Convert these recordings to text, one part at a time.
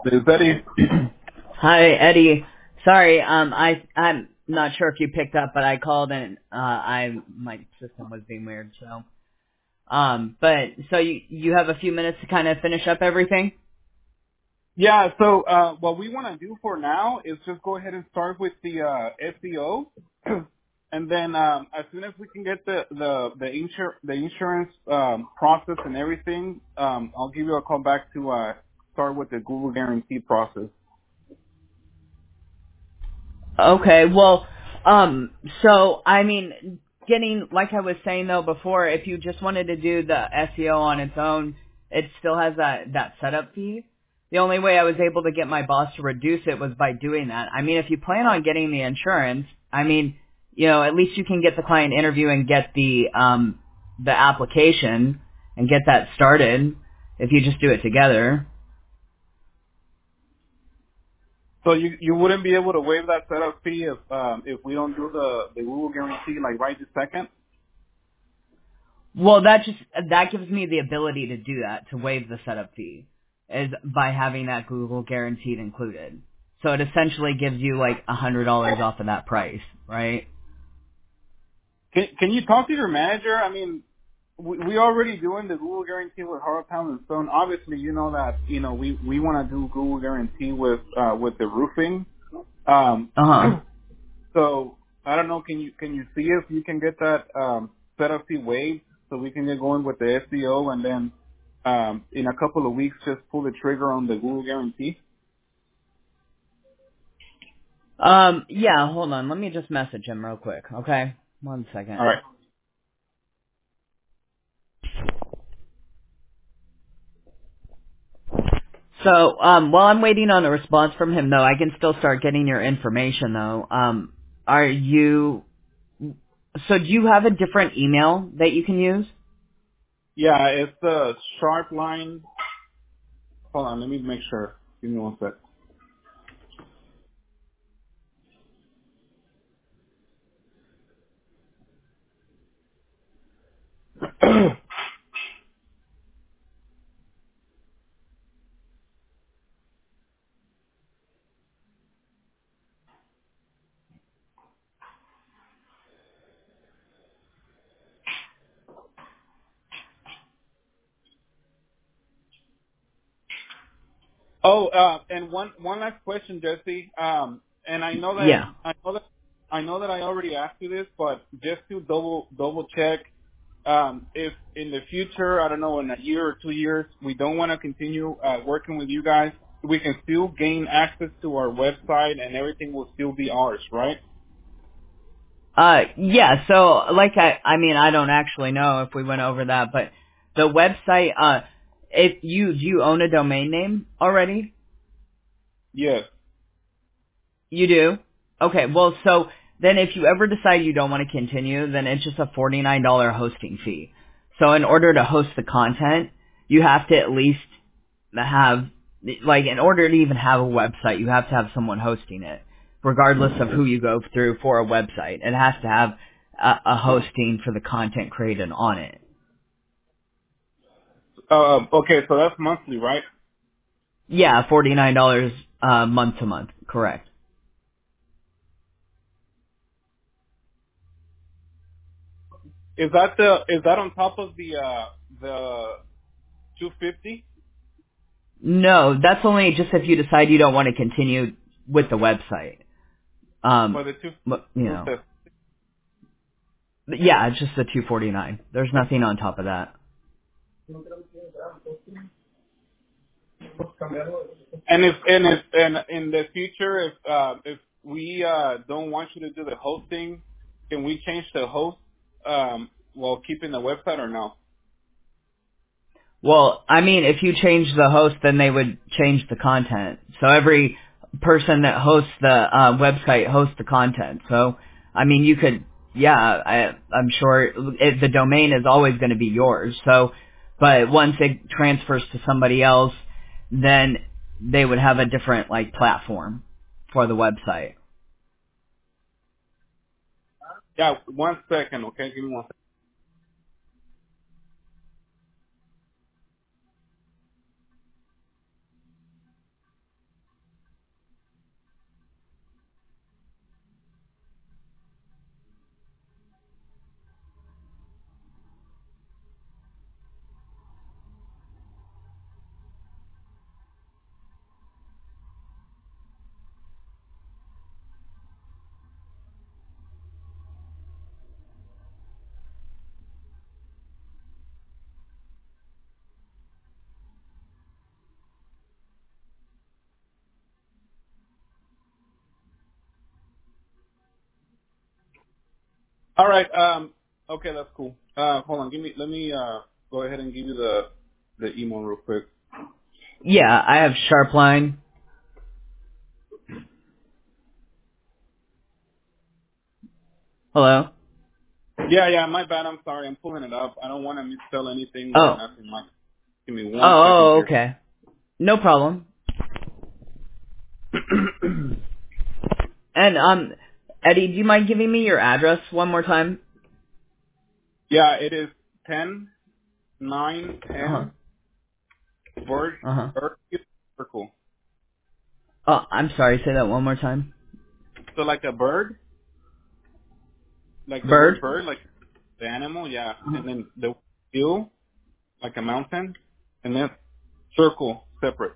Is Eddie? Hi, Eddie. Sorry, I'm not sure if you picked up, but I called and my system was being weird. So you have a few minutes to kind of finish up everything. Yeah. So what we want to do for now is just go ahead and start with the SEO, and then as soon as we can get the insurance process and everything, I'll give you a call back to start with the Google Guarantee process. Okay, well, so I mean, getting like I was saying though before, if you just wanted to do the SEO on its own, it still has that setup fee. The only way I was able to get my boss to reduce it was by doing that. I mean, if you plan on getting the insurance, I mean, at least you can get the client interview and get the application and get that started if you just do it together. So you wouldn't be able to waive that setup fee if we don't do the Google Guarantee like right this second. Well, that gives me the ability to do that, to waive the setup fee, is by having that Google guaranteed included. So it essentially gives you like $100 off of that price, right? Can you talk to your manager? I mean, we already doing the Google Guarantee with Hard Pound and Stone. Obviously, you know that we want to do Google Guarantee with the roofing. Uh huh. So I don't know. Can you see if you can get that setup fee waived so we can get going with the SEO and then in a couple of weeks just pull the trigger on the Google Guarantee? Yeah, hold on. Let me just message him real quick, okay? One second. All right. So, while I'm waiting on a response from him, though, I can still start getting your information, though. So do you have a different email that you can use? Yeah, it's the Sharp Line. Hold on, let me make sure. Give me one sec. Oh, and one last question, Jesse. And Yeah. I know that I already asked you this, but just to double check, if in the future, I don't know, in a year or 2 years, we don't want to continue working with you guys, we can still gain access to our website and everything will still be ours, right? Yeah, so, like, I mean, I don't actually know if we went over that, but the website, if do you own a domain name already? Yes. You do? Okay, well, so, then if you ever decide you don't want to continue, then it's just a $49 hosting fee. So in order to host the content, you have to at least have, like, in order to even have a website, you have to have someone hosting it, regardless of who you go through for a website. It has to have a hosting for the content created on it. Okay, so that's monthly, right? Yeah, $49 month to month, correct. Is that on top of the 250 No, that's only just if you decide you don't want to continue with the website. for the two? But, but yeah, it's just the 249. There's nothing on top of that. And in the future, if we don't want you to do the hosting, can we change the host while keeping the website or no? Well, I mean, if you change the host, then they would change the content. So every person that hosts the website hosts the content. So, I mean, you could, yeah, I'm sure the domain is always going to be yours. So, but once it transfers to somebody else, then they would have a different, like, platform for the website. Yeah, 1 second, okay? Give me 1 second. All right. Okay, that's cool. Hold on. Let me go ahead and give you the email real quick. Yeah, I have Sharpline. Hello? Yeah, my bad. I'm sorry. I'm pulling it up. I don't want to misspell anything or Oh. nothing. Like, give me 1 second Oh, here. okay. No problem. And, Eddie, do you mind giving me your address one more time? Yeah, it is 10-9-10 Bird Uh-huh. Circle. Oh, I'm sorry, say that one more time. So like a bird, like the word Bird? bird, like the animal, yeah. Uh-huh. And then the hill, like a mountain, and then circle separate.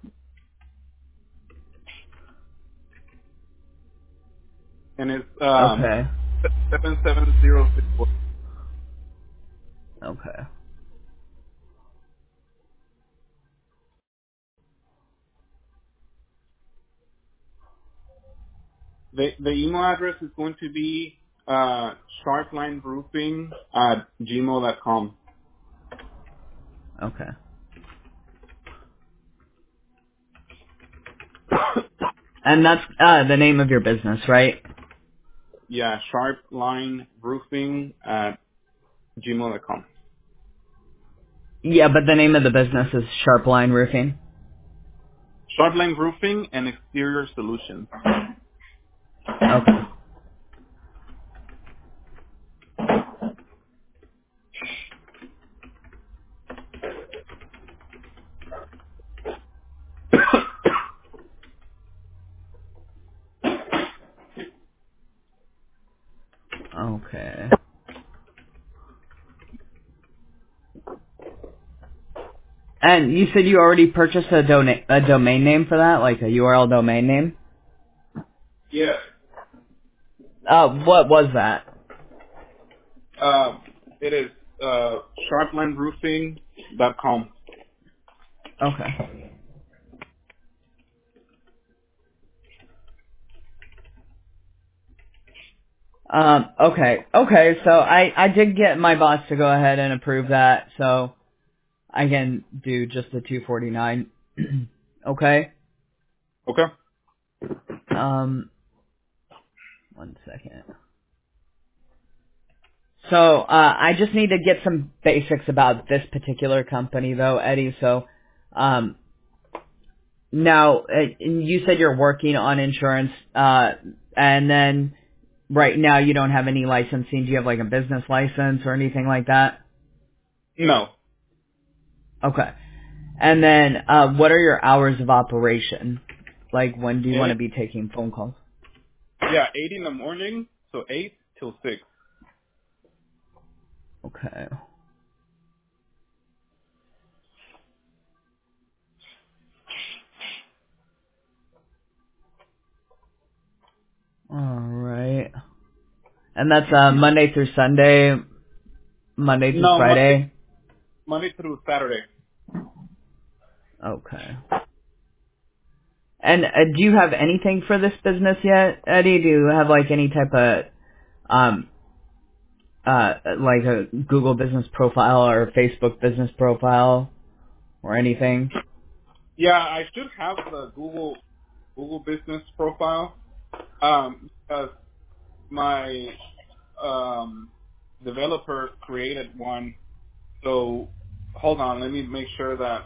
And it's Okay. 77064. Okay. The email address is going to be sharplineroofing@gmail.com. Okay. And that's, the name of your business, right? Yeah, sharplineroofing@gmail.com. Yeah, but the name of the business is Sharpline Roofing. Sharpline Roofing and Exterior Solutions. Okay. Okay. And you said you already purchased a domain name for that, like a URL domain name? Yes. What was that? It is sharplineroofing.com. Okay. Okay, so I did get my boss to go ahead and approve that, so I can do just the 249. Okay? Okay. Um, 1 second. So, I just need to get some basics about this particular company though, Eddie, so, now, you said you're working on insurance, and then right now you don't have any licensing. Do you have like a business license or anything like that? No. Okay. And then, what are your hours of operation? Like, when do you want to be taking phone calls? Yeah, 8 in the morning, so 8 till 6. Okay. Alright. And that's, Monday through Sunday, Monday through No, Friday? Monday through Saturday. Okay. And, do you have anything for this business yet, Eddie? Do you have like any type of, um, like a Google business profile or a Facebook business profile or anything? Yeah, I should have the Google business profile. Because my developer created one. So hold on, let me make sure that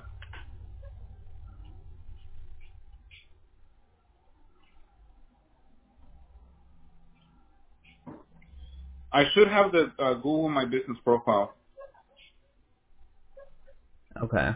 I should have the Google My Business profile. Okay.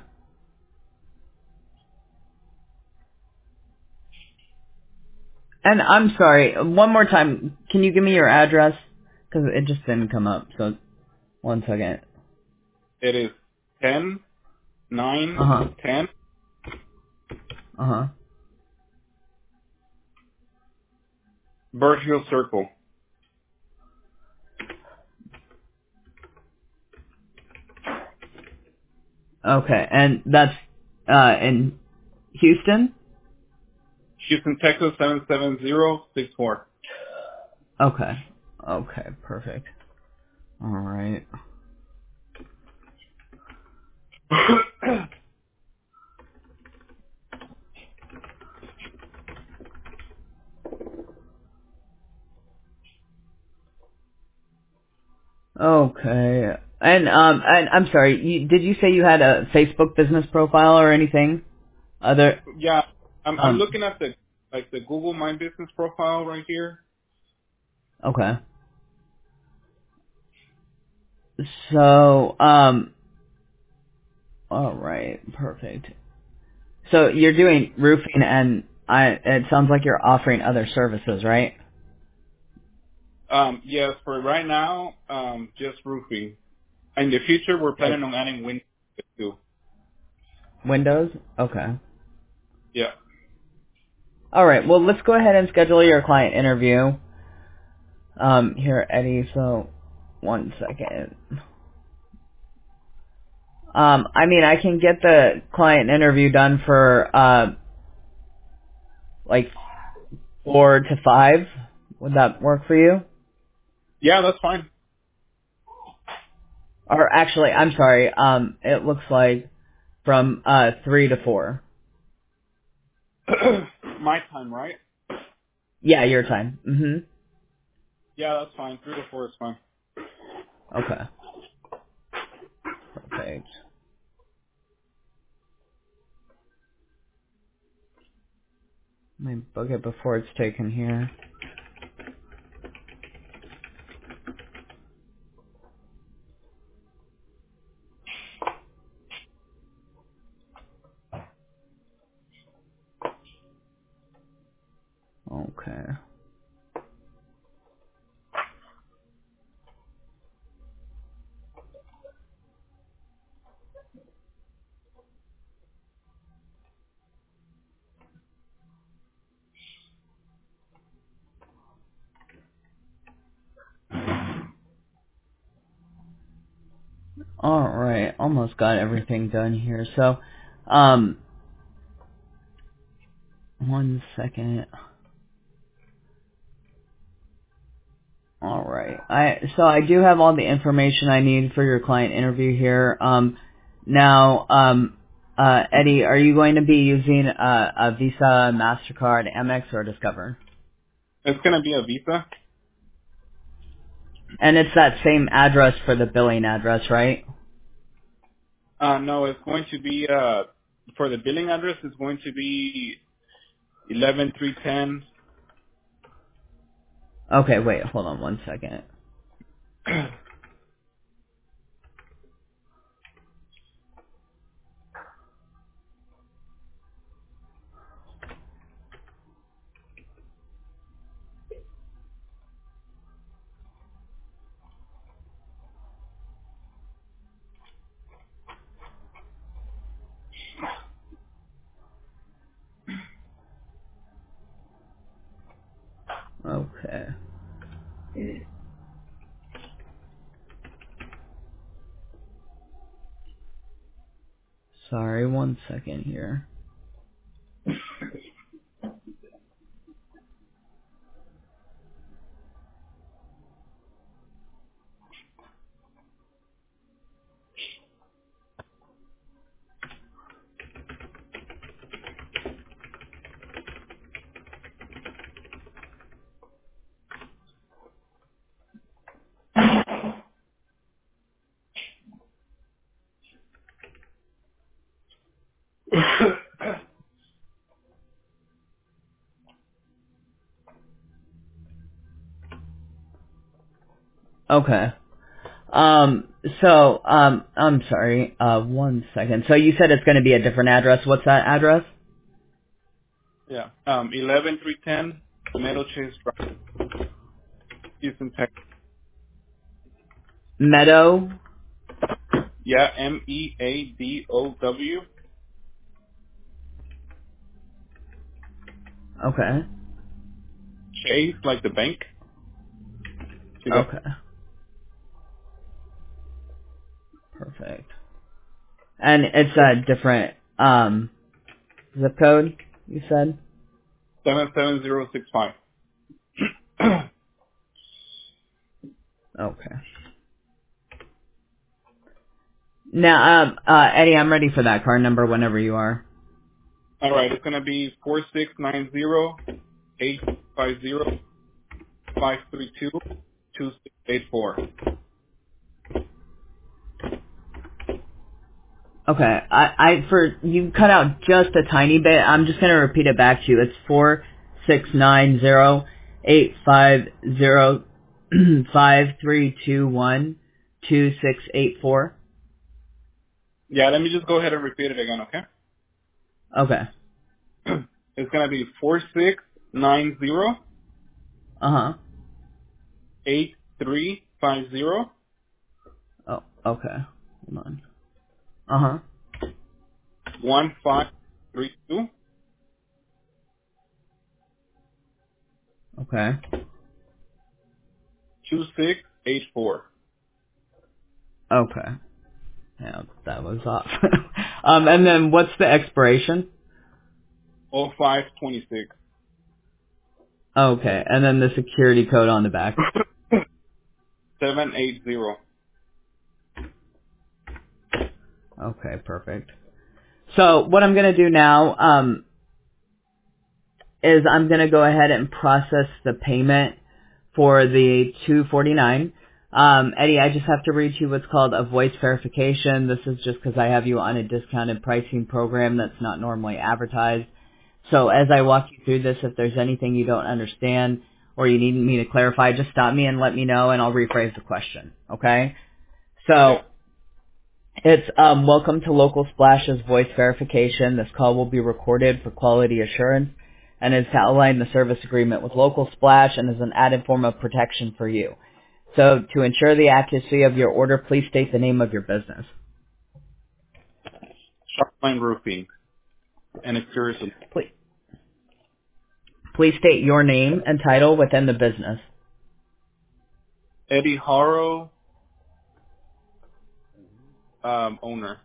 And I'm sorry, one more time, can you give me your address? Because it just didn't come up, so 1 second. It is 10 9 Uh-huh. 10 Uh-huh. Bird Hill Circle. Okay, and that's, in Houston? Houston, Texas 77064. Okay. Okay, perfect. All right. Okay. And I'm sorry. Did you say you had a Facebook business profile or anything? Other Yeah, I'm um. looking at the Google My Business profile right here. Okay. So All right. Perfect. So you're doing roofing, and it sounds like you're offering other services, right? Yes, for right now, just roofing. In the future, we're Like planning on adding windows too. Windows. Okay. Yeah. All right. Well, let's go ahead and schedule your client interview. Here, Eddie. So, one second. I mean, I can get the client interview done for like 4 to 5. Would that work for you? Yeah, that's fine. Or actually, I'm sorry. It looks like from 3 to 4. My time, right? Yeah, your time. Mhm. Yeah, that's fine. 3 to 4 is fine. Okay. Perfect. Let me book it before it's taken here. Okay. All right. Almost got everything done here. So, um, one second. All right. I do have all the information I need for your client interview here. Now, Eddie, are you going to be using a Visa, Mastercard, Amex, or Discover? It's gonna be a Visa. And it's that same address for the billing address, right? No, it's going to be for the billing address. It's going to be 11310. Okay, wait, hold on one second. Okay. Sorry, one second here. Okay. Um, I'm sorry, one second. So you said it's going to be a different address. What's that address? Yeah. 11310 Meadow Chase Drive, Houston, Texas. Meadow? Yeah, Meadow Okay. Chase, like the bank. See that? Okay. Perfect. And it's a different, zip code, you said? 77065. Okay. Now, Eddie, I'm ready for that card number whenever you are. All right, it's gonna be 4690-850-532-2684. Okay, for you cut out just a tiny bit. I'm just gonna repeat it back to you. It's 4690-850-5321-2684. Yeah, let me just go ahead and repeat it again, okay? Okay. It's gonna be 4690 Uh-huh. 8350 Oh, okay. Hold on. Uh-huh. 1532 Okay. 2684. Okay. Yeah, that was off. And then what's the expiration? 0526. Okay, and then the security code on the back. 780. Okay, perfect. So what I'm going to do now is I'm going to go ahead and process the payment for the $249. Eddie, I just have to read you what's called a voice verification. This is just because I have you on a discounted pricing program that's not normally advertised. So as I walk you through this, if there's anything you don't understand or you need me to clarify, just stop me and let me know and I'll rephrase the question. Okay? Okay. So it's welcome to Local Splash's voice verification. This call will be recorded for quality assurance and is to outline the service agreement with Local Splash and is an added form of protection for you. So to ensure the accuracy of your order, please state the name of your business. Sharpline Roofing and Exterior Solutions. Please state your name and title within the business. Eddie Haro, owner.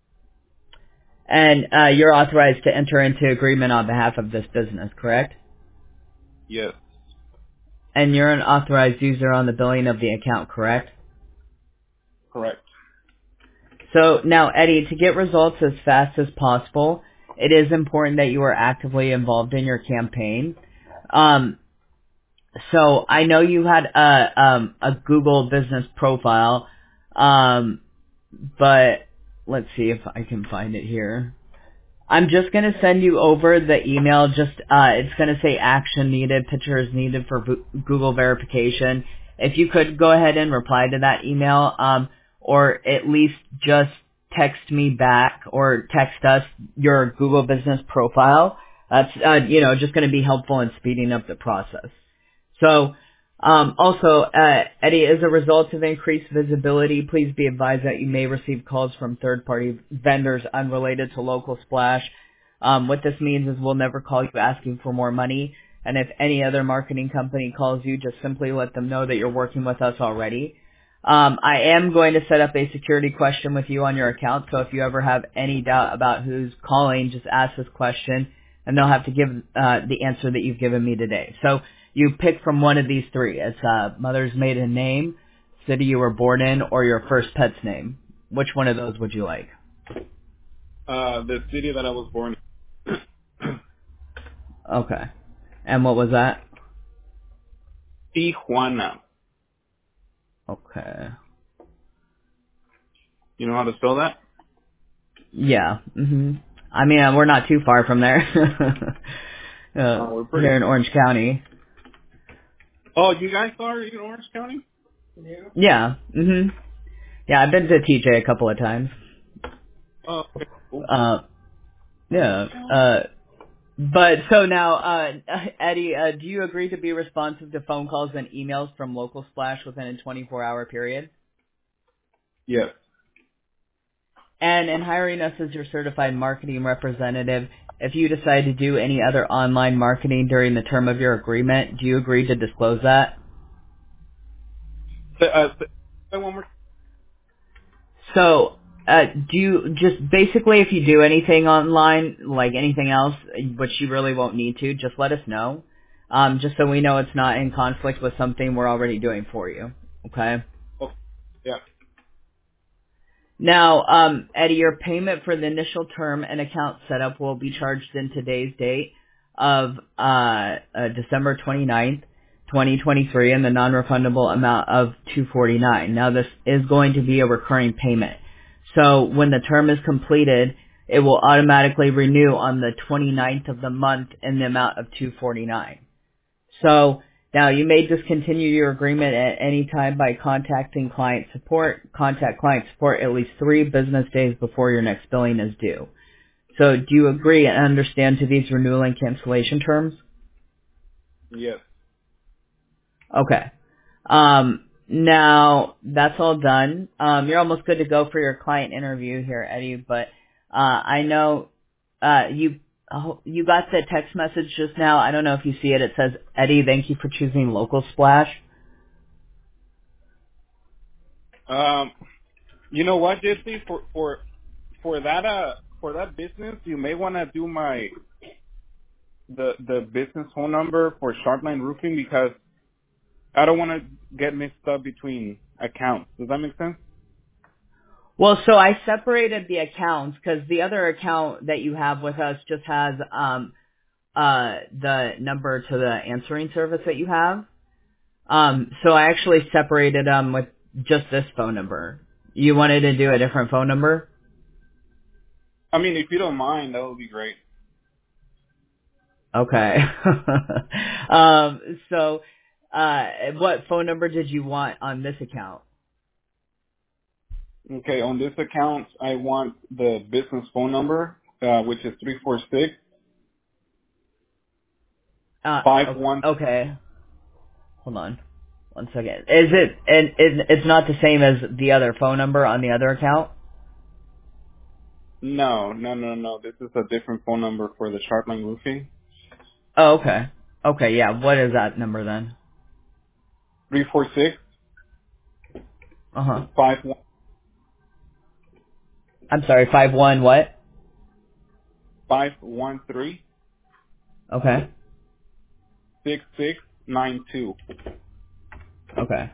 And you're authorized to enter into agreement on behalf of this business, correct? Yes. And you're an authorized user on the billing of the account, correct? Correct. So now, Eddie, to get results as fast as possible, it is important that you are actively involved in your campaign. So I know you had a Google business profile, but let's see if I can find it here. I'm just going to send you over the email. Just it's going to say action needed, pictures needed for Google verification. If you could go ahead and reply to that email, or at least just text me back or text us your Google business profile. That's just going to be helpful in speeding up the process. So, also, Eddie, as a result of increased visibility, please be advised that you may receive calls from third-party vendors unrelated to Local Splash. What this means is we'll never call you asking for more money, and if any other marketing company calls you, just simply let them know that you're working with us already. I am going to set up a security question with you on your account, so if you ever have any doubt about who's calling, just ask this question, and they'll have to give the answer that you've given me today. So you pick from one of these three. It's mother's maiden name, city you were born in, or your first pet's name. Which one of those would you like? The city that I was born in. Okay. And what was that? Tijuana. Okay. You know how to spell that? Yeah. I mean, we're not too far from there. We're pretty. Here in Orange County. Oh, you guys are in Orange County? Yeah. Yeah, I've been to TJ a couple of times. Oh, okay. Cool. Yeah. But so now, Eddie, do you agree to be responsive to phone calls and emails from Local Splash within a 24-hour period? Yes. And in hiring us as your certified marketing representative, if you decide to do any other online marketing during the term of your agreement, do you agree to disclose that? Say one more. So, do you just basically if you do anything online, like anything else, which you really won't need to, just let us know, just so we know it's not in conflict with something we're already doing for you. Okay. Oh, yeah. Now, Eddie, your payment for the initial term and account setup will be charged in today's date of December 29th, 2023, and the non-refundable amount of $249. Now, this is going to be a recurring payment. So when the term is completed, it will automatically renew on the 29th of the month in the amount of $249. So now you may discontinue your agreement at any time by contacting client support. Contact client support at least 3 business days before your next billing is due. So do you agree and understand to these renewal and cancellation terms? Yes. Okay. Now that's all done. You're almost good to go for your client interview here, Eddie, but I know you got the text message just now. I don't know if you see it. It says, Eddie, thank you for choosing Local Splash. You know what, Jesse? For that business, you may want to do the business phone number for Sharpline Roofing, because I don't want to get mixed up between accounts. Does that make sense? Well, so I separated the accounts because the other account that you have with us just has the number to the answering service that you have. So I actually separated them with just this phone number. You wanted to do a different phone number? I mean, if you don't mind, that would be great. Okay. So what phone number did you want on this account? Okay, on this account, I want the business phone number, which is 346 51. Okay. Hold on. 1 second. Is it, and it's not the same as the other phone number on the other account? No. This is a different phone number for the Sharpline Roofing. Oh, okay. Okay, yeah. What is that number then? 346 Uh-huh. 51 I'm sorry, 51 what? 513 Okay. 6692. Okay.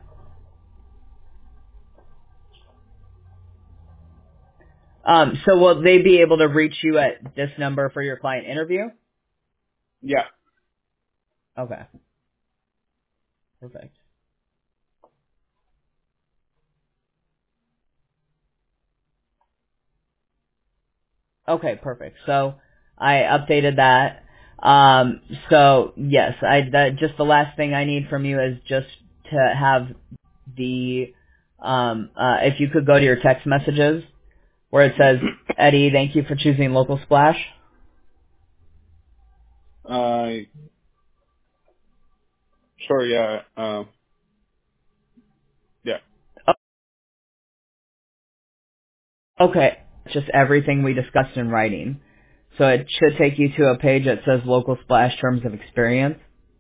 So will they be able to reach you at this number for your client interview? Yeah. Okay. Perfect. Okay, perfect. So I updated that. So yes, just the last thing I need from you is just to have the, if you could go to your text messages where it says, Eddie, thank you for choosing Local Splash. Sure, yeah. Yeah. Okay. Just everything we discussed in writing. So it should take you to a page that says Local Splash Terms of Experience.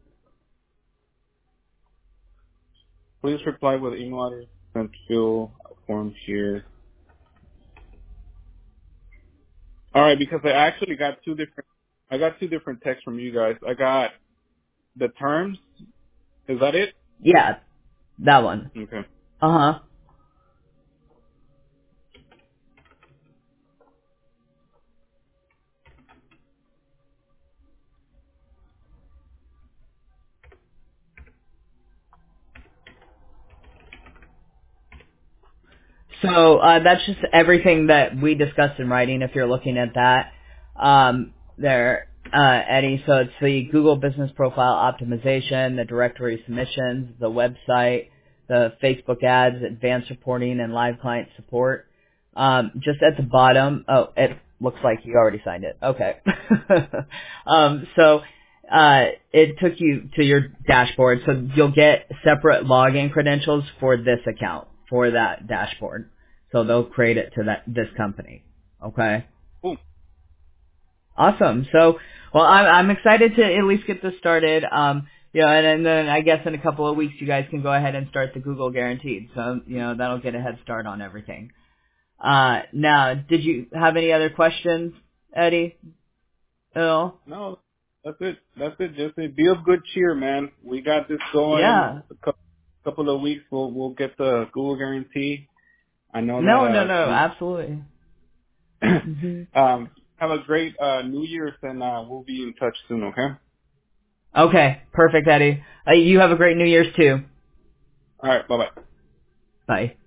Please reply with email address and fill a form here. All right, because I actually got two different texts from you guys. I got the terms. Is that it? Yeah, that one. Okay. Uh-huh. So that's just everything that we discussed in writing. If you're looking at that, Eddie. So it's the Google Business Profile Optimization, the directory submissions, the website, the Facebook ads, advanced reporting, and live client support. Just at the bottom. Oh, it looks like you already signed it. Okay. So it took you to your dashboard. So you'll get separate login credentials for this account, for that dashboard. So they'll create it to this company. Okay. Cool. Awesome. So, well, I'm excited to at least get this started. And then I guess in a couple of weeks you guys can go ahead and start the Google Guaranteed. So, that'll get a head start on everything. Now, did you have any other questions, Eddie? At all? No, that's it. Jesse. Be of good cheer, man. We got this going. Yeah. A couple of weeks, we'll get the Google Guarantee. I know No, that. absolutely. Hmm. Have a great New Year's, and we'll be in touch soon. Okay. Okay, perfect, Eddie. You have a great New Year's too. All right. Bye bye. Bye.